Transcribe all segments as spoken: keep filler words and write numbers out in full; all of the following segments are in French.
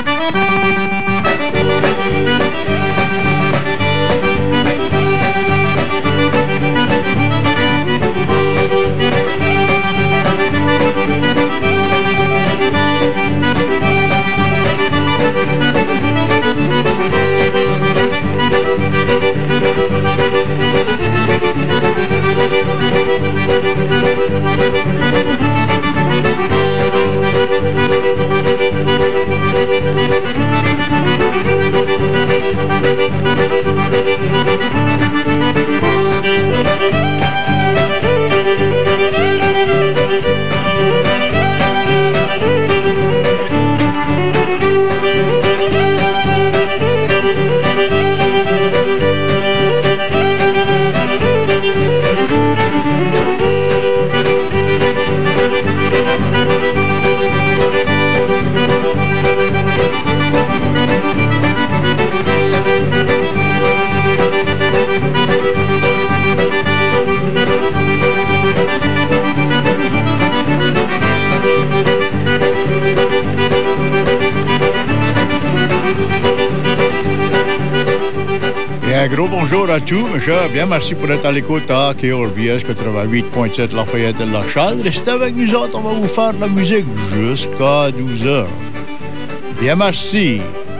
Un gros bonjour à tous, mes chers. Bien, merci pour être à l'écoute à K R V S quatre-vingt-huit point sept Lafayette et La Châtre. Restez avec nous autres, on va vous faire de la musique jusqu'à douze heures. Bien, merci.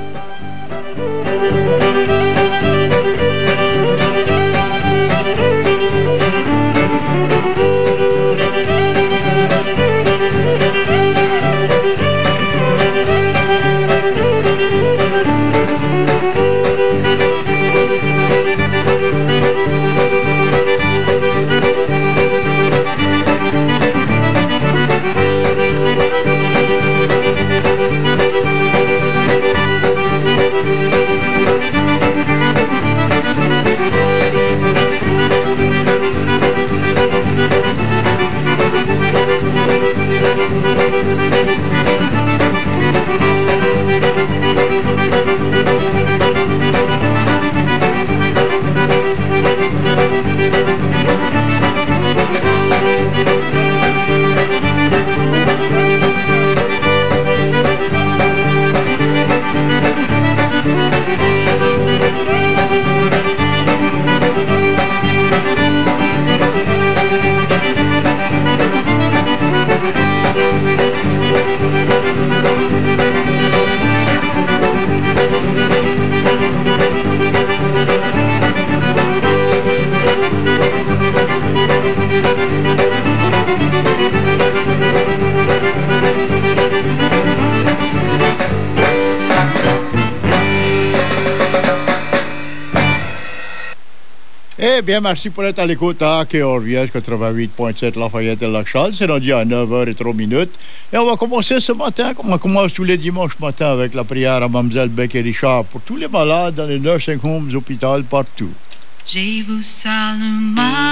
Eh bien, merci pour être à l'écoute à K R V S quatre-vingt-huit point sept Lafayette et La Châtre. C'est rendu à neuf heures trois minutes. Et on va commencer ce matin, comme on commence tous les dimanches matin, avec la prière à Mlle Beck et Richard pour tous les malades dans les nursing homes, hôpitaux, partout. Je vous salue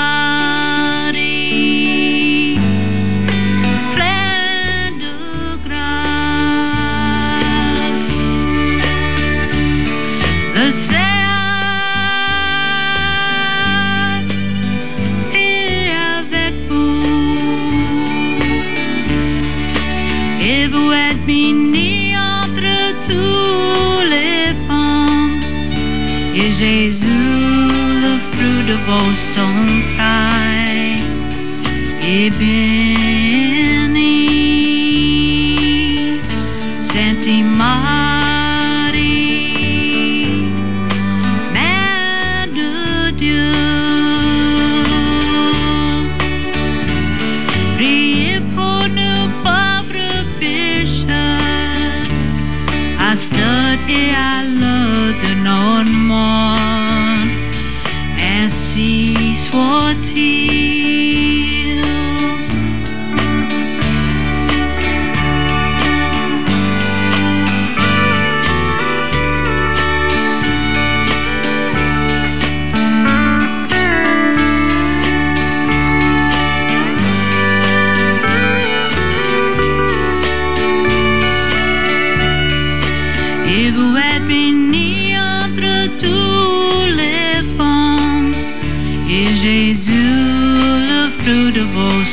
Marie, pleine de grâce. Le Seigneur est avec vous, et vous êtes bénie entre toutes les femmes, et Jésus, de vos entrailles est béni. Sainte Marie, Mère de Dieu, priez pour nous pauvres pécheurs, à ce stade et à l'heure de notre mort. Ainsi soit-il. Et vous êtes bénie entre tous les femmes, et Jésus, le fruit de vos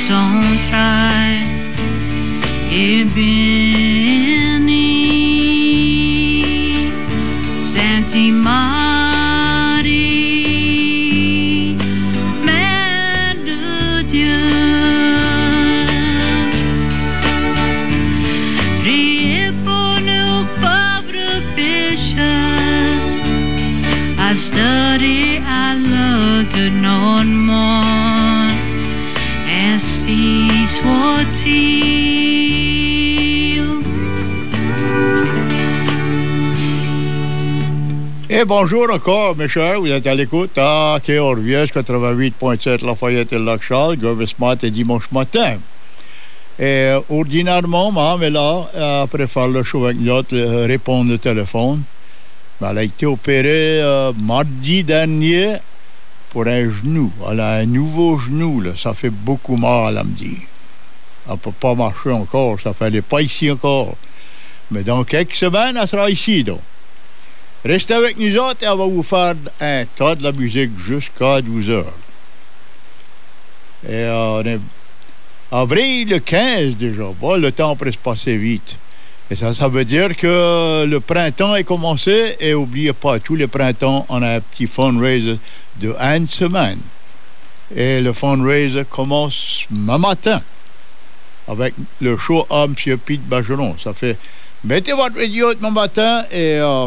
entrailles, est béni. Petit Marie, Mère de Dieu, priez pour nous pauvres pécheurs, à study à l'heure de notre mort, ainsi soit-il. Et bonjour encore, mes chers, vous êtes à l'écoute à K R V S quatre-vingt-huit point sept Lafayette et Lac-Charles, Gervais matin et dimanche matin. Et ordinairement, maman est là, après faire le show avec nous, euh, répondre au téléphone. Mais elle a été opérée euh, mardi dernier pour un genou. Elle a un nouveau genou, là. Ça fait beaucoup mal, elle me dit. Elle ne peut pas marcher encore, ça fait, elle n'est pas ici encore. Mais dans quelques semaines, elle sera ici, donc. Restez avec nous autres et on va vous faire un tas de la musique jusqu'à douze heures. Et euh, on est avril le quinze déjà. Bon, le temps pourrait se passer vite. Et ça, ça veut dire que le printemps est commencé. Et n'oubliez pas, tous les printemps, on a un petit fundraiser de une semaine. Et le fundraiser commence ce matin avec le show à M. Pete Bergeron. Ça fait, mettez votre radio ce matin et... Euh,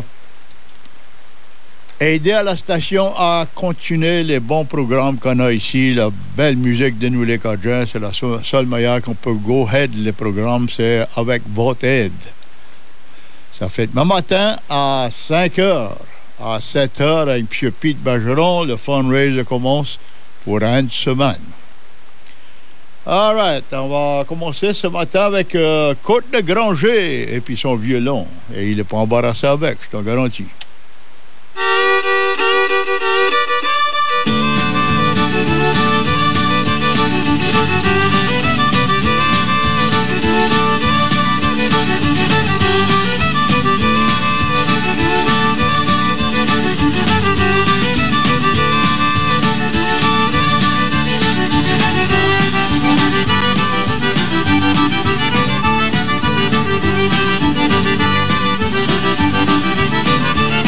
aider à la station à continuer les bons programmes qu'on a ici, la belle musique de nous les Cajuns. C'est la seule manière qu'on peut go ahead les programmes, c'est avec votre aide. Ça fait demain matin à cinq heures, à sept heures avec M. Pete Bergeron, le fundraiser commence pour une semaine. All right, on va commencer ce matin avec euh, Côte de Granger et puis son violon. Et il n'est pas embarrassé avec, je t'en garantis. Thank you.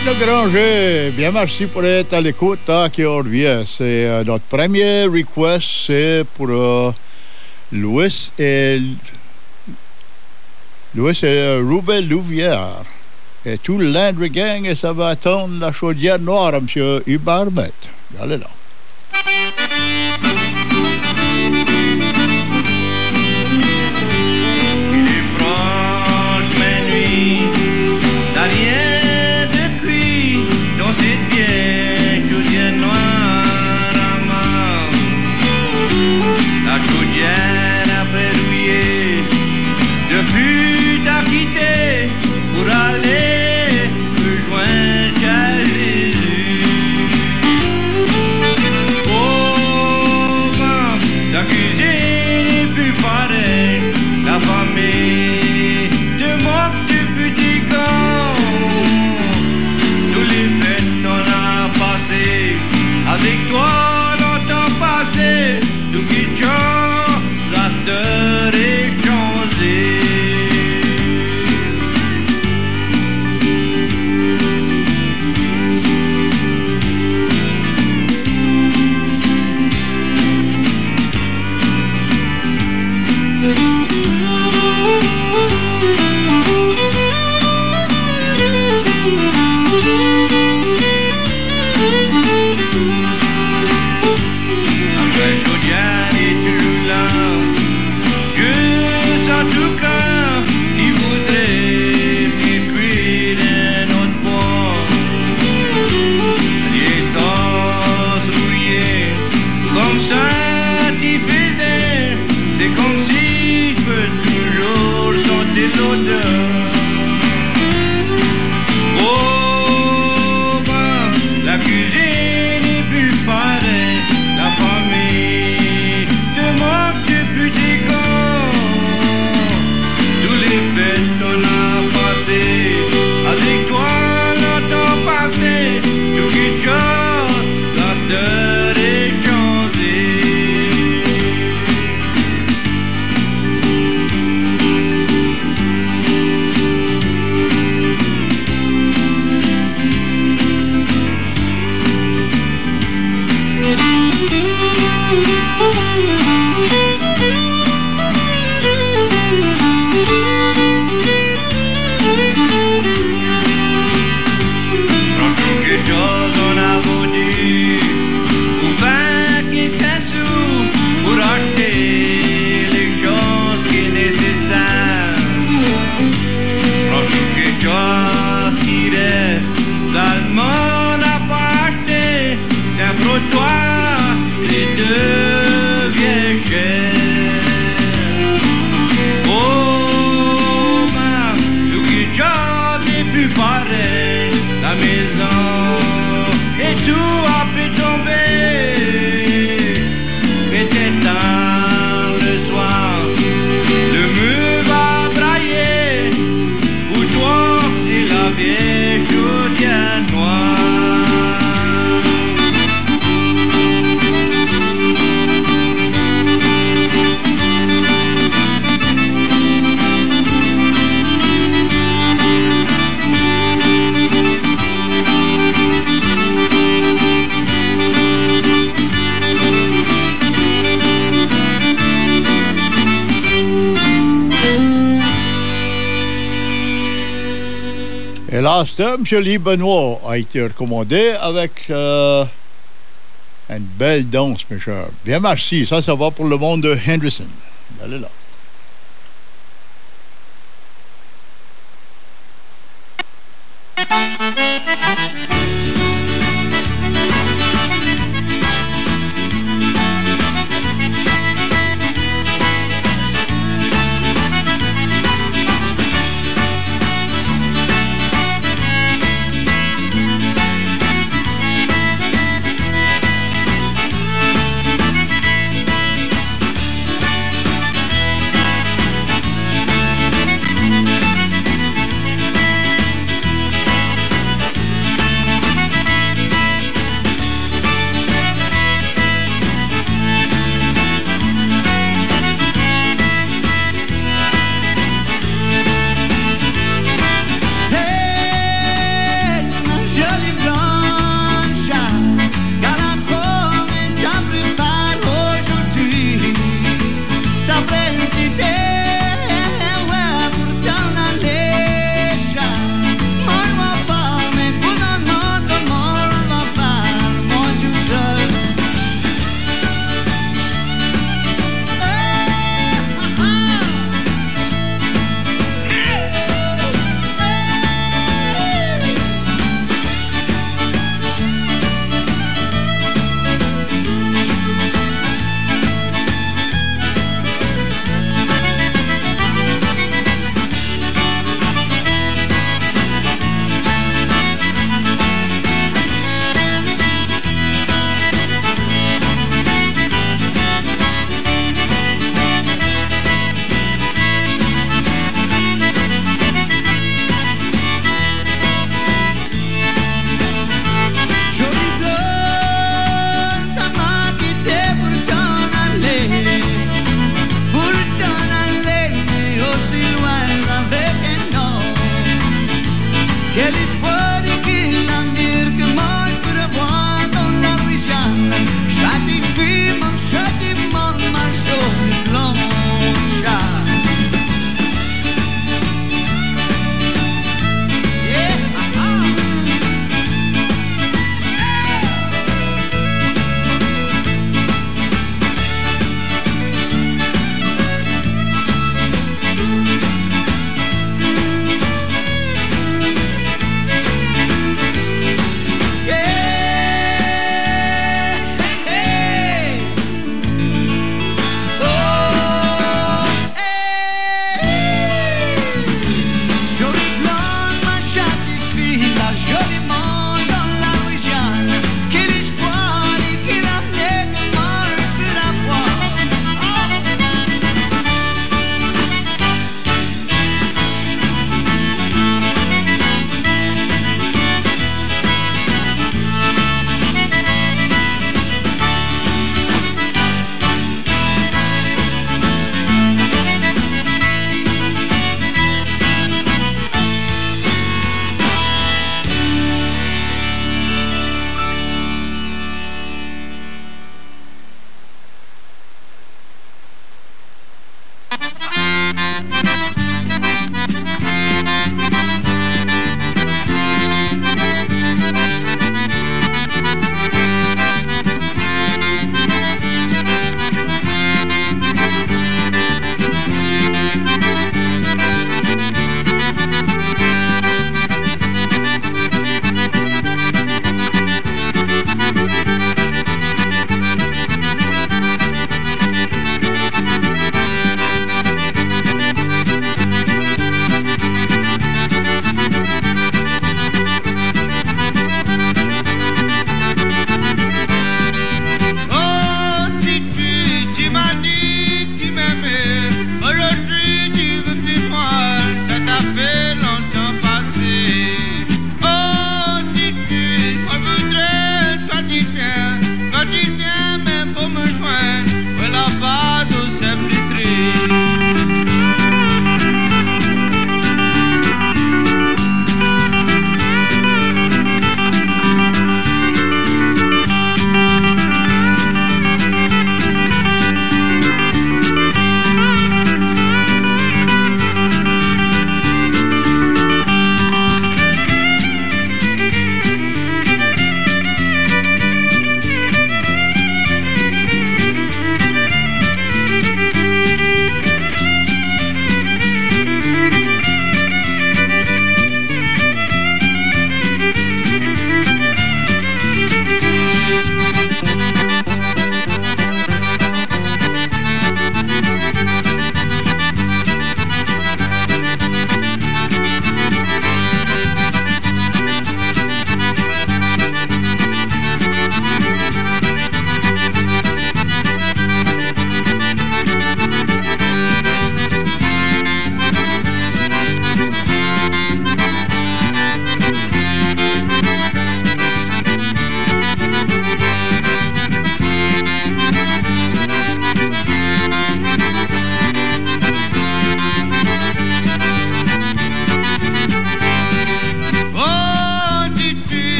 Le Granger, bien merci pour être à l'écoute à K-R V S. Et euh, notre premier request, c'est pour euh, Louis et Louis et euh, Ruben Louvière. Et tout le Landry Gang, et ça va attendre la chaudière noire à M. Hubert Met. Allez là. Il est proche ma nuit, derrière cette vieille chaudière noire à main. La chaudière a verrouillé depuis t'as quitté pour aller rejoindre à Jésus. Oh, ben, ta cuisine est plus pareille, la famille te moque du petit gars. Tous les fêtes on a passé, avec toi longtemps passé, tout qui change, la star est changée. Là, M. Lee Benoît a été recommandé avec euh, une belle danse, mes chers. Bien merci. Ça, ça va pour le monde de Henderson. Allez là.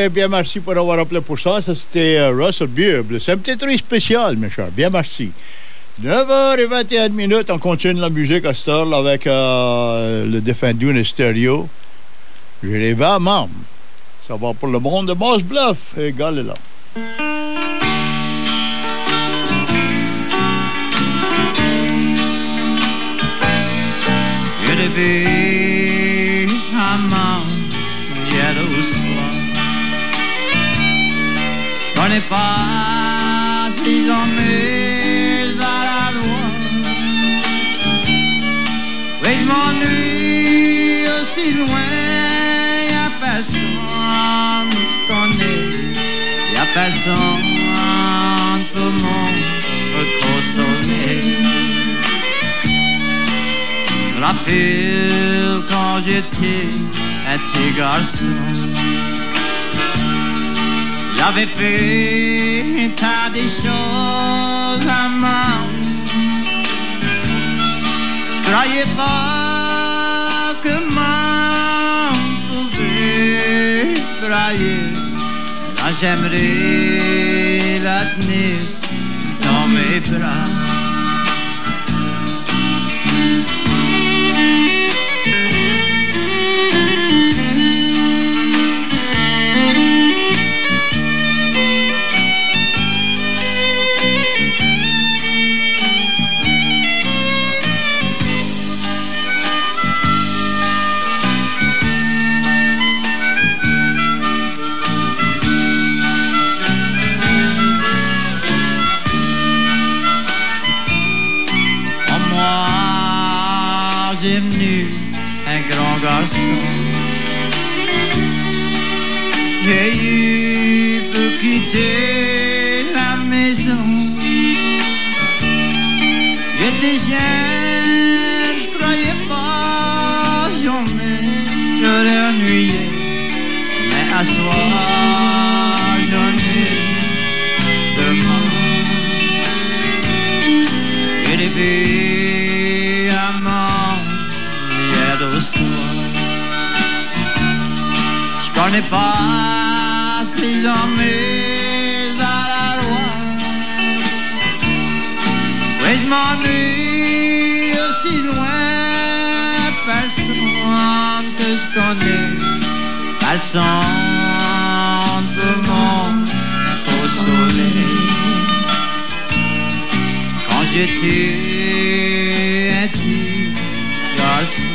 Eh bien, merci pour avoir appelé pour ça. Ça, c'était uh, Russell Buble. C'est un petit truc spécial, mes chers. Bien, merci. neuf heures vingt et une minutes, on continue la musique à cette heure avec uh, le défunt Dune Stereo. Je les vais à Mam. Ça va pour le monde de Moss Bluff et Galila. Je vais à Mam, Jérusalem. Je connais pas si hommes à la loi. Oui, je m'ennuie aussi loin. Y'a personne je connais. Y'a personne pour me consoler. Je me rappelle quand j'étais un petit garçon. J'avais fait un tas de choses à main. Je croyais pas que main pouvait brailler. Là j'aimerais la tenir dans mes bras. J'ai venu un grand garçon. J'ai eu pour quitter la maison. J'étais jeune, je croyais pas jamais j'aurais ennuyé. Mais à soir, j'en ai demain. J'ai rêvé à mort. Je connais pas ces hommes à la loi. Oui, je m'ennuie aussi loin. Personne que je connais. Personne pour mon consoler. Quand j'étais un petit garçon,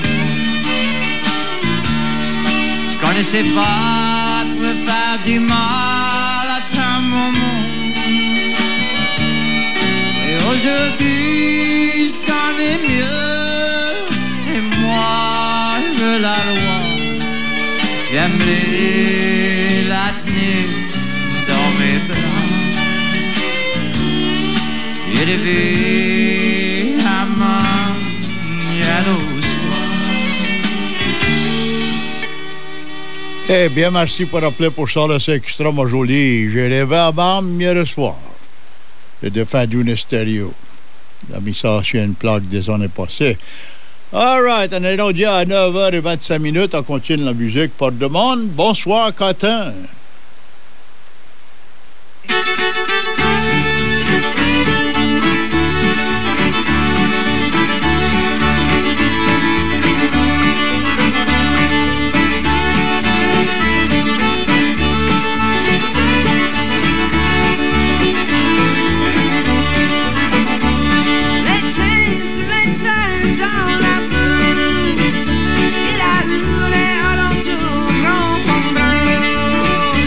je connaissais pas pour faire du mal à ta maman. Et aujourd'hui, je connais mieux. Et moi, je veux la loi. J'aimerais la tenir dans mes bras. Et rêver à ma Jérusalem. Eh bien, merci pour appeler pour ça, c'est extrêmement joli. J'ai rêvé à Mam hier soir. Le défunt Dune Stereo. Il a mis ça sur une plaque des années passées. All right, on est rendu à neuf heures vingt-cinq minutes. On continue la musique par demande. Bonsoir, Quentin. Il a roulé alentour, grand comme bleu.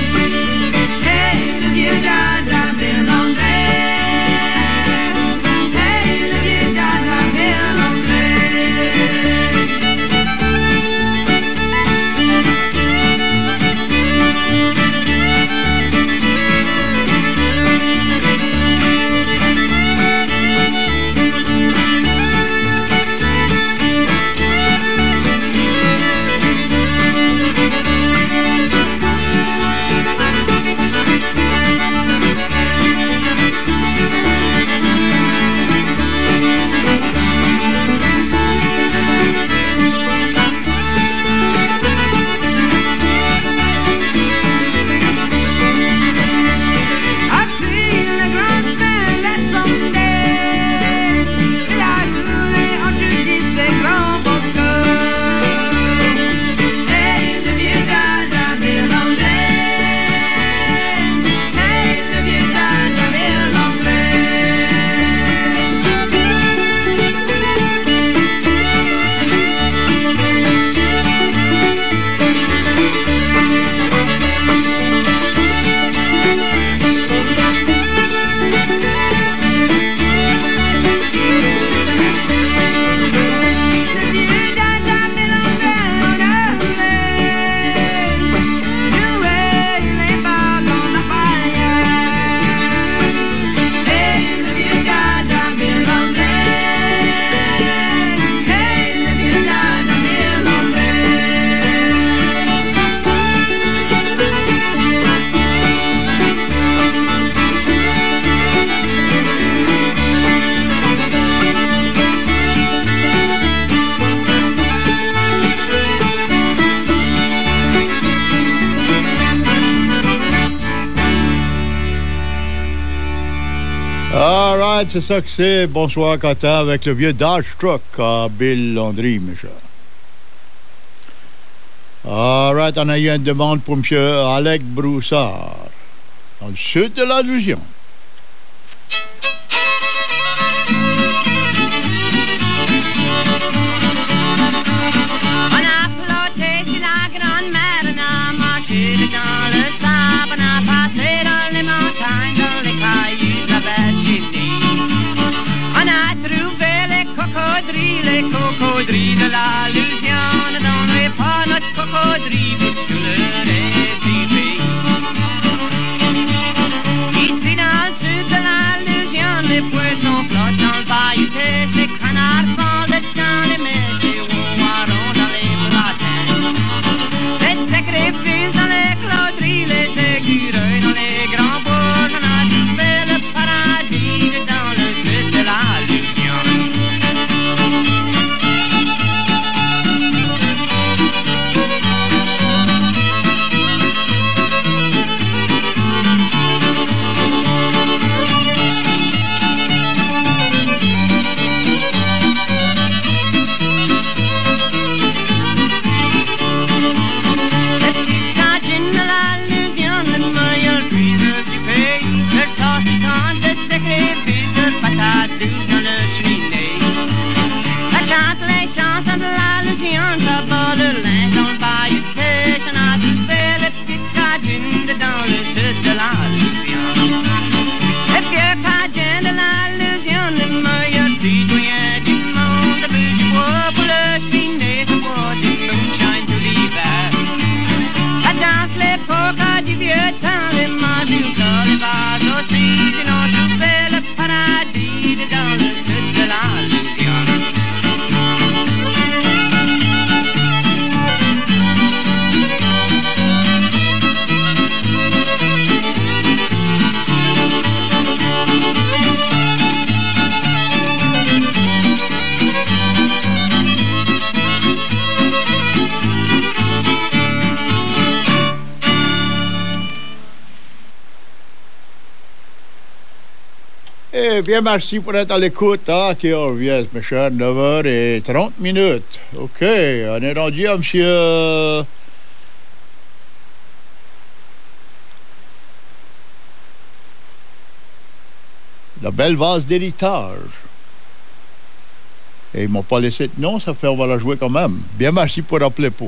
All right, c'est ça que c'est. Bonsoir, Quentin, avec le vieux Dodge Truck à Bill Landry, mes chers. All right, on a eu une demande pour M. Alec Broussard, dans le sud de la Louisiane. On a flotté sur la grande mer, on a marché dans le sable, on a passé dans les montagnes, dans les cailloux de la Virginie. On a trouvé les cocodrilles, les cocodrilles de la Louisiane. Ne donnerait pas notre cocodrille pour tout le reste du pays. Ici dans le sud de la Louisiane, les poissons flottent dans le bayou Teche, les canards font dans les mèches, les ouarons dans les platins. Les sacrifices dans les cloteries, les écureuils dans les grands bois. On a trouvé le paradis dans le sud de la Louisiane. Dans le cheminée, ça chante les chansons de la Louisiane, ça bat le linge dans le bayou Teche. On a trouvé les petites cajun dans le sud de la Louisiane. Les vieux cajun de la Louisiane, les meilleurs citoyens du monde. Le bûche du bois pour le cheminée, ça boit du moonshine tout l'hiver. Ça danse les polkas du vieux temps, les mazurkas, les vases aussi. Ils ont trouvé le paradis dans le sud de la Louisiane. Eh bien, merci pour être à l'écoute. Ah, qui revient, mes chers, neuf heures trente minutes. OK, on est rendu à monsieur... La belle vase d'héritage. Et ils m'ont pas laissé de nom, ça fait on va la jouer quand même. Bien, merci pour rappeler pour.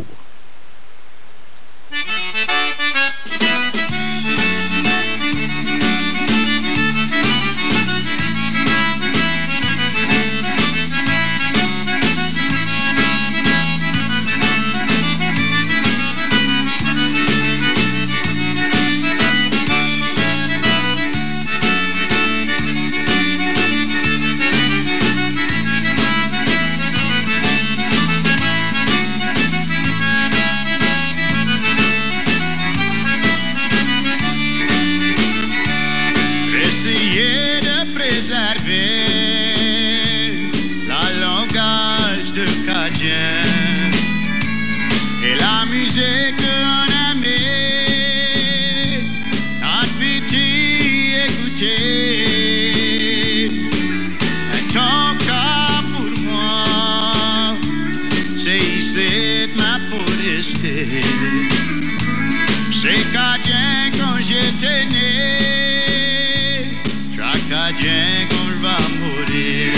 C'est Cajun quand j'étais né, chaque Cajun quand je vais mourir.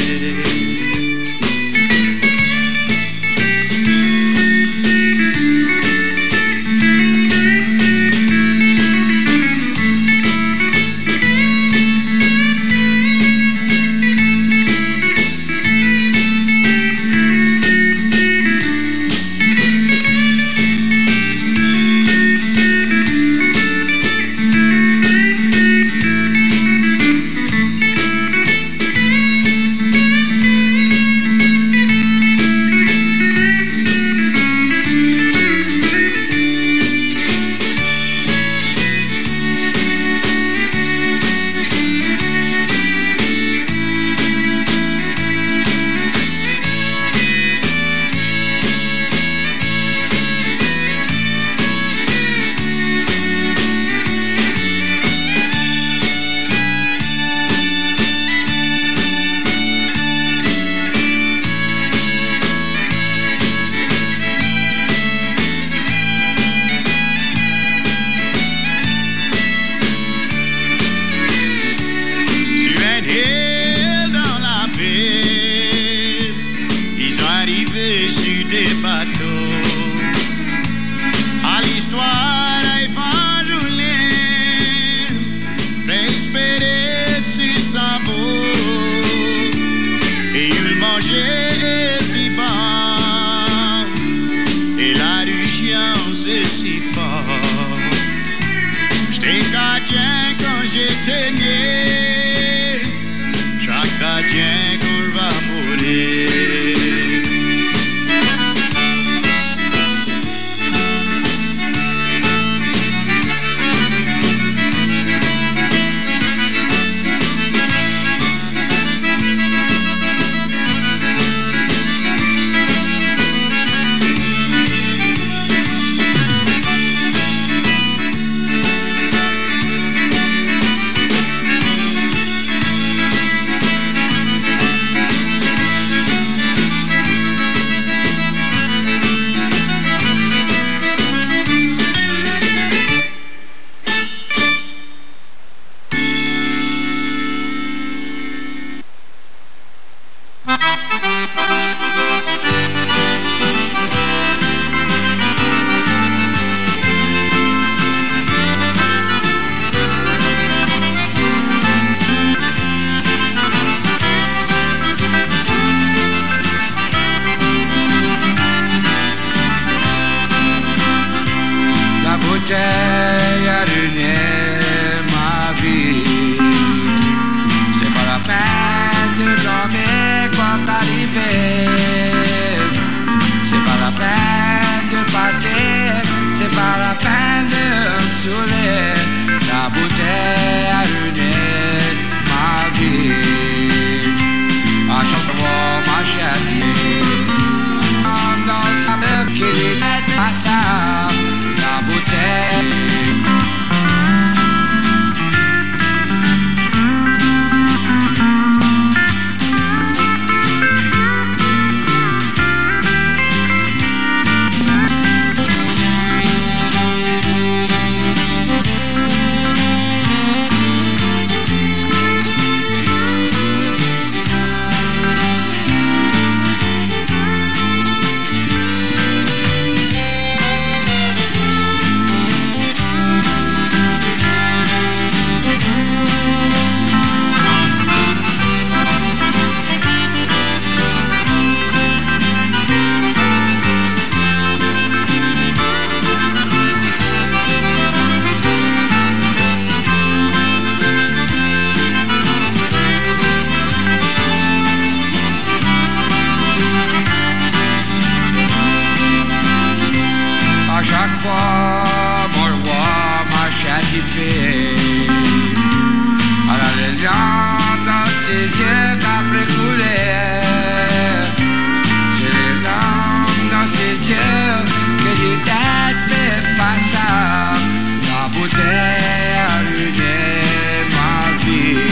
après couleur. C'est les larmes dans ses yeux que j'ai tête pas ça. La bouteille a ruiné ma vie.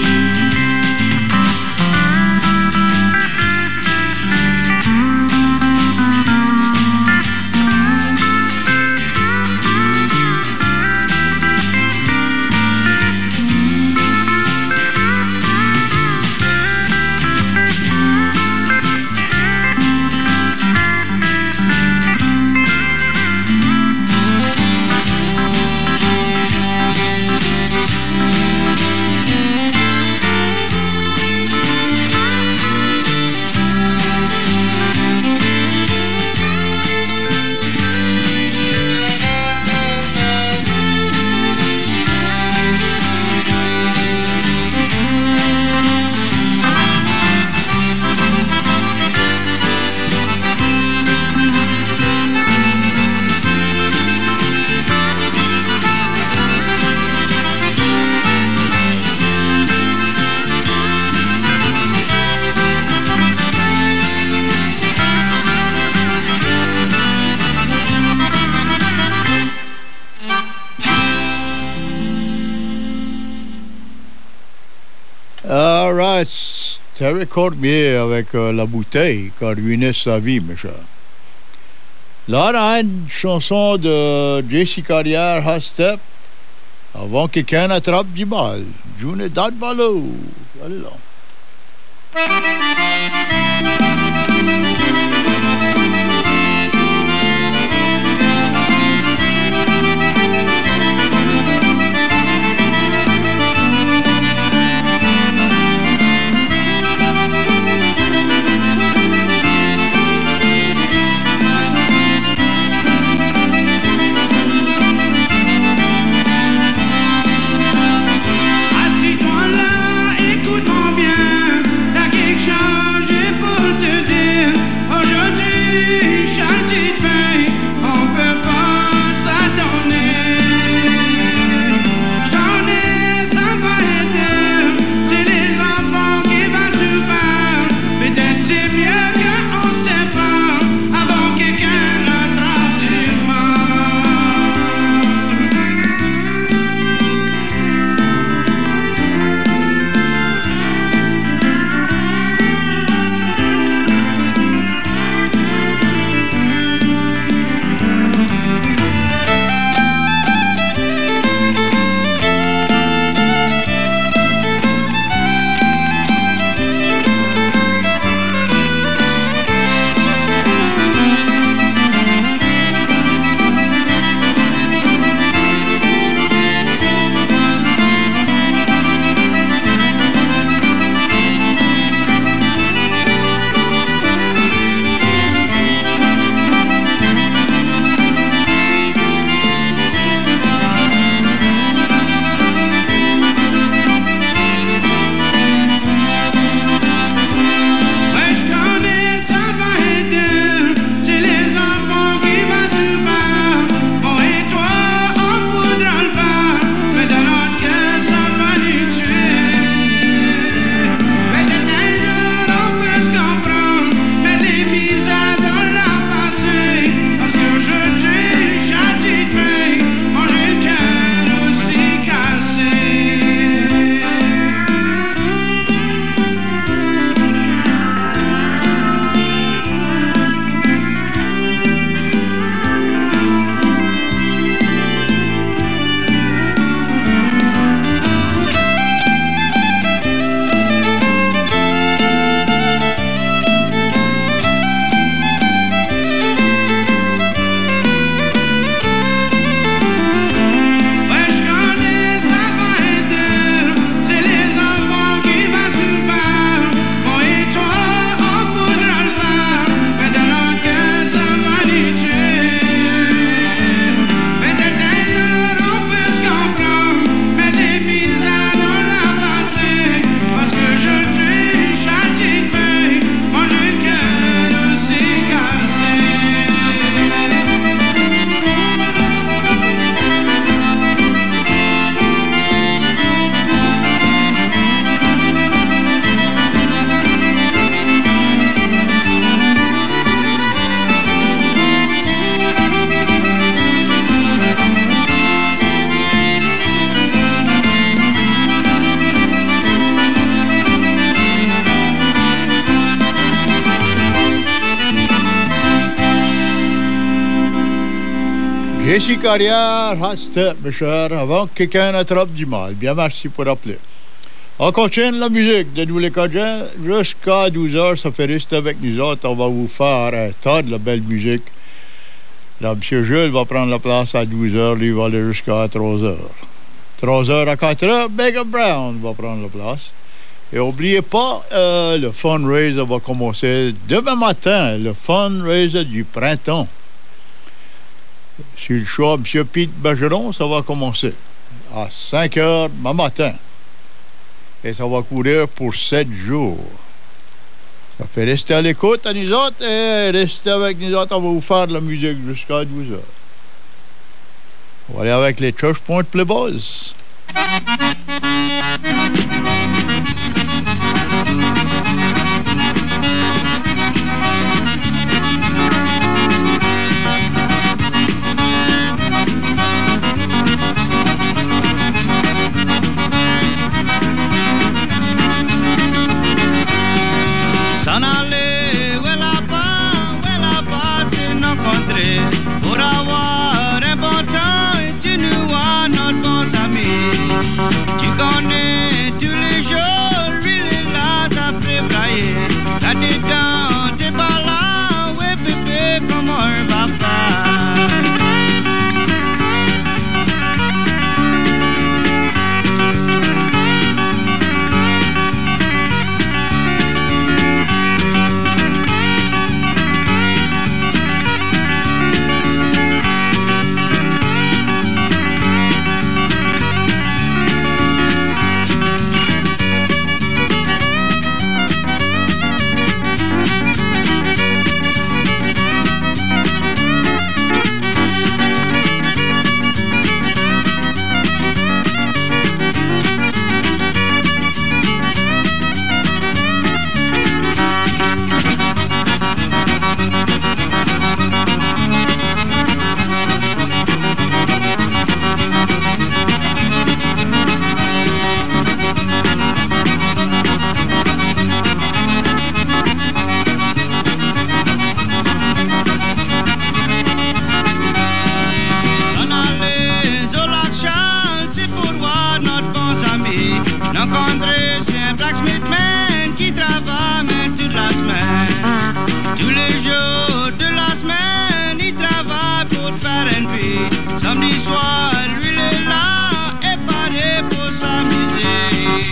All right, Terry Cormier avec euh, la bouteille qui a ruiné sa vie, mes chers. Là, on a une chanson de Jesse Carrière, Hastep, avant que quelqu'un attrape du mal. June Dadbalo. Allez là. Assis-toi là, écoute-moi bien, t'as quelque chose Ici Carrière, Hastep, mes chers, avant que quelqu'un attrape du mal. Bien, merci pour rappeler. On continue la musique de nous les Cajuns jusqu'à douze heures. Ça fait rester avec nous autres. On va vous faire un tas de la belle musique. Là, M. Jules va prendre la place à douze heures. Lui, il va aller jusqu'à trois heures. trois heures à quatre heures, Megan Brown va prendre la place. Et n'oubliez pas, euh, le fundraiser va commencer demain matin. Le fundraiser du printemps. Sur le choix, M. Pete Bergeron, ça va commencer à cinq heures demain matin. Et ça va courir pour sept jours. Ça fait rester à l'écoute à nous autres et rester avec nous autres. On va vous faire de la musique jusqu'à douze heures. On va aller avec les Church Point Playboys. S'en aller, où là-bas, où là-bas, c'est nous rencontrer. Pour avoir un bon temps, et tu nous vois notre bon ami. Tu connais tous les jours, lui, il est là, ça prébrailler. Là-dedans, t'es pas là, ouais, bébé, comment on va faire? Samedi soir, lui il est là et paré pour s'amuser.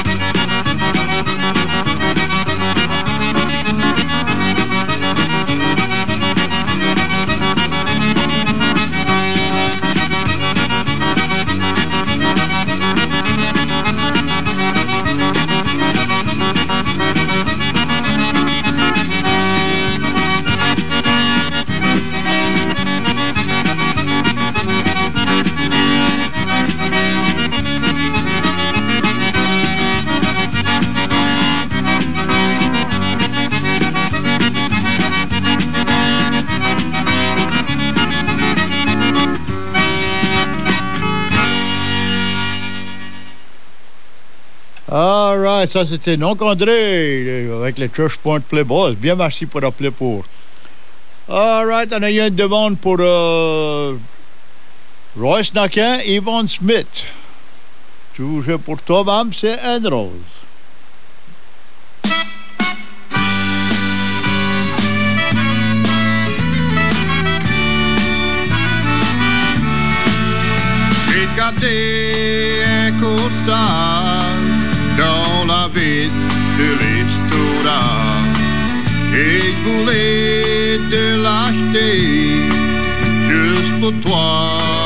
All right, ça c'était donc André avec les Church Point Playboys. Bien, merci pour appeler pour. All right, on a eu une demande pour euh, Royce Naquin, Yvonne Smith. Toujours pour toi, même, c'est Anne Rose. J'ai gâté un costard dans la ville de restaurant et je voulais te l'acheter juste pour toi,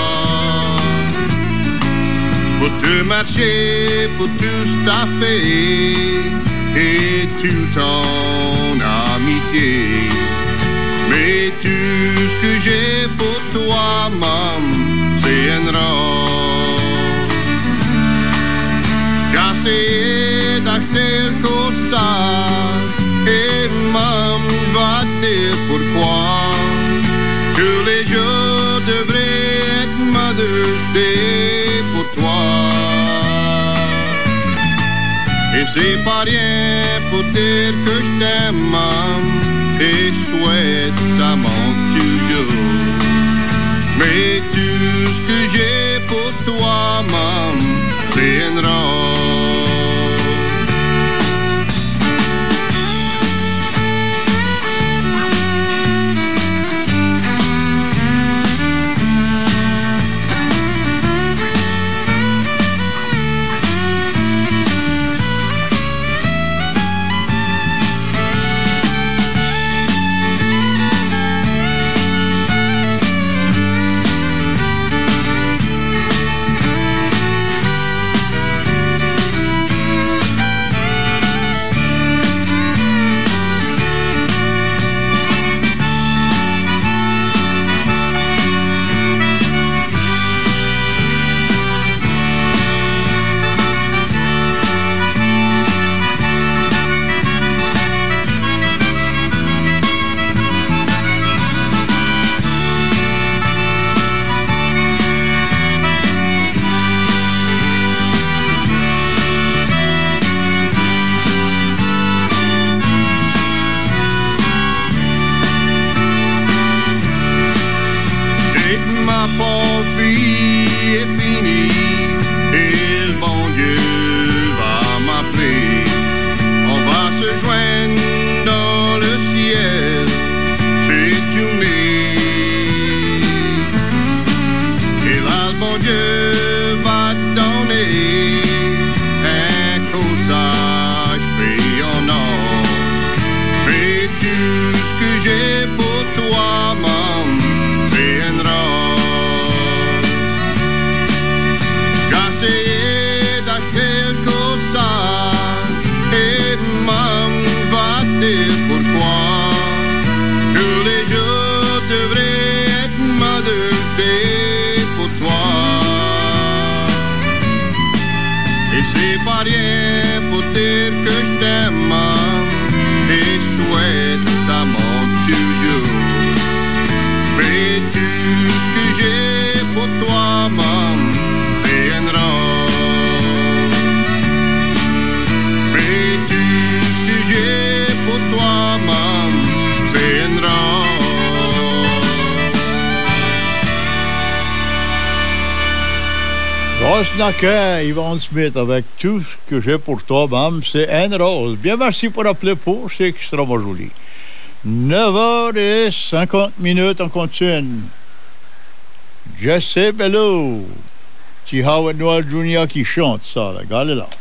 pour te marcher, pour tout staffer et tout ton amitié. Mais tout ce que j'ai pour toi, maman, c'est un rose. J'ai essayé d'acheter le costard et maman va te dire pourquoi. Tous les jours devraient être Mother's Day pour toi. Et c'est pas rien pour dire que je t'aime, maman, et souhaite ta manque toujours. Mais tout ce que j'ai pour toi, maman, c'est une rose. Yvonne Smith avec tout ce que j'ai pour toi, maman, c'est une rose. Bien, merci pour appeler pour, c'est extrêmement joli. neuf heures cinquante minutes, on continue. Jesse Bello, petit Howard Noel Junior qui chante ça, là, regardez là.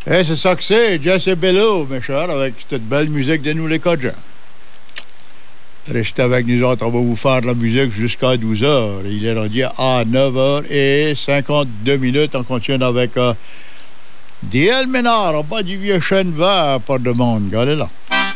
Eh, c'est ça que c'est, Jess et Bello, mes chers, avec cette belle musique de nous les Cajuns. Restez avec nous autres, on va vous faire de la musique jusqu'à douze heures. Il est rendu à neuf heures cinquante-deux minutes. On continue avec euh, D L Ménard, en bas du vieux chêne vert, pas de monde. Regardez là.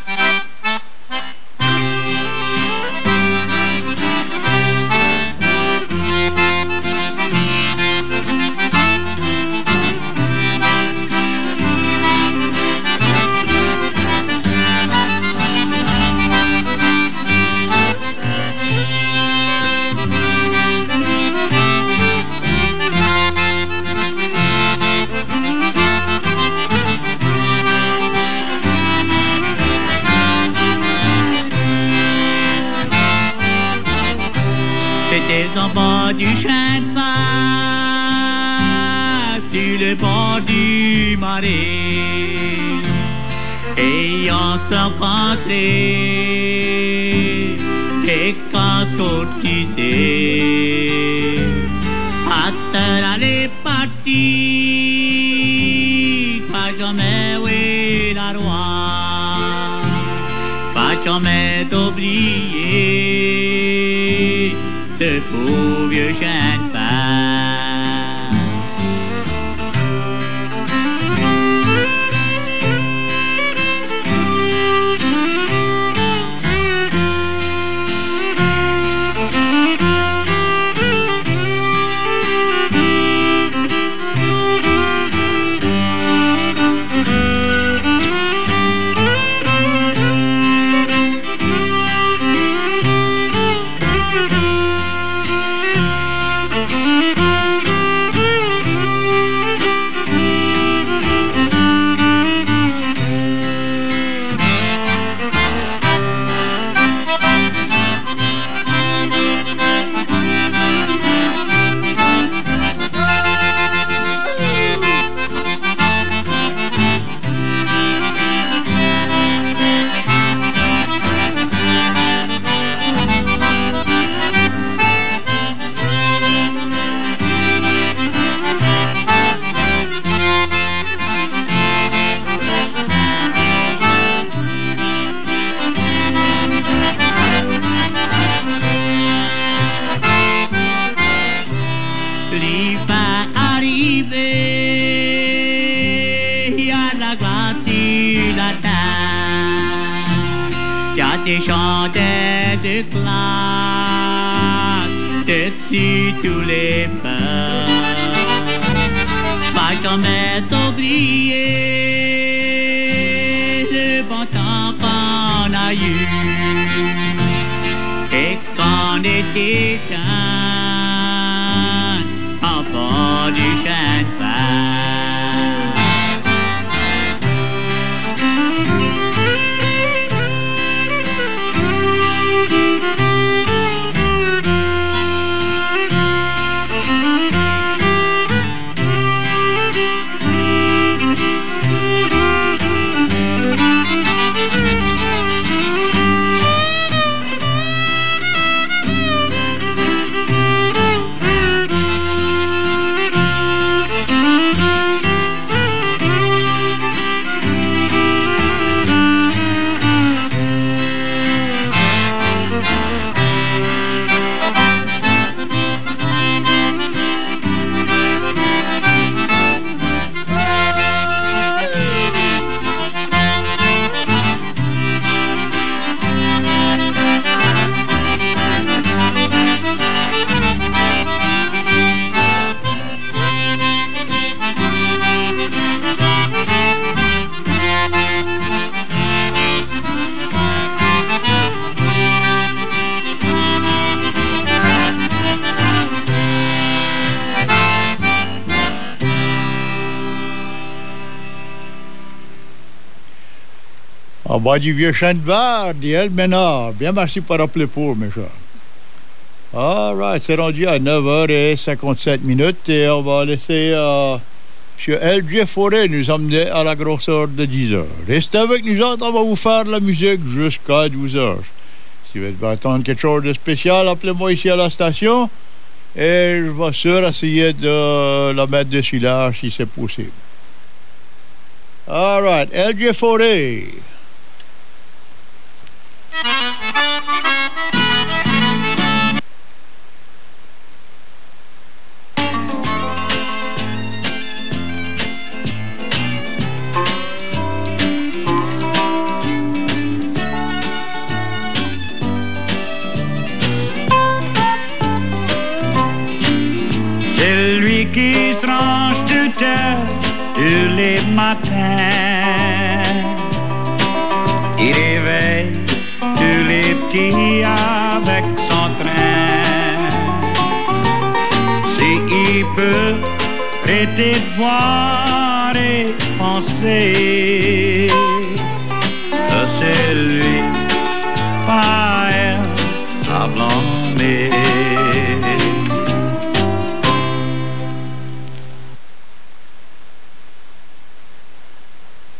C'était en bas du chêne vert, sur le bord du marais, et on s'est rencontrés, et quand on disait, à terre allait partir, pas jamais oui la roi, pas jamais oublier ce beau vieux chêne vert. Des chandelles de glace dessus tous les feux. Pas jamais oublier le bon temps qu'on a eu et qu'on était jeunes en bord du chêne vert. En bas du vieux chêne vert, D L Ménard. Bien, merci pour rappeler pour, mes chers. All right, c'est rendu à neuf heures cinquante-sept minutes et on va laisser euh, M. L J Forêt nous emmener à la grosseur de dix heures. Restez avec nous autres, on va vous faire de la musique jusqu'à douze heures. Si vous devez attendre quelque chose de spécial, appelez-moi ici à la station et je vais sûr essayer de la mettre dessus là si c'est possible. All right, L J Foré. Celui qui se range de terre tous les matins, il réveille tous les petits avec son train. S'il peut prêter de voir et penser, c'est lui, pas elle, la blonde.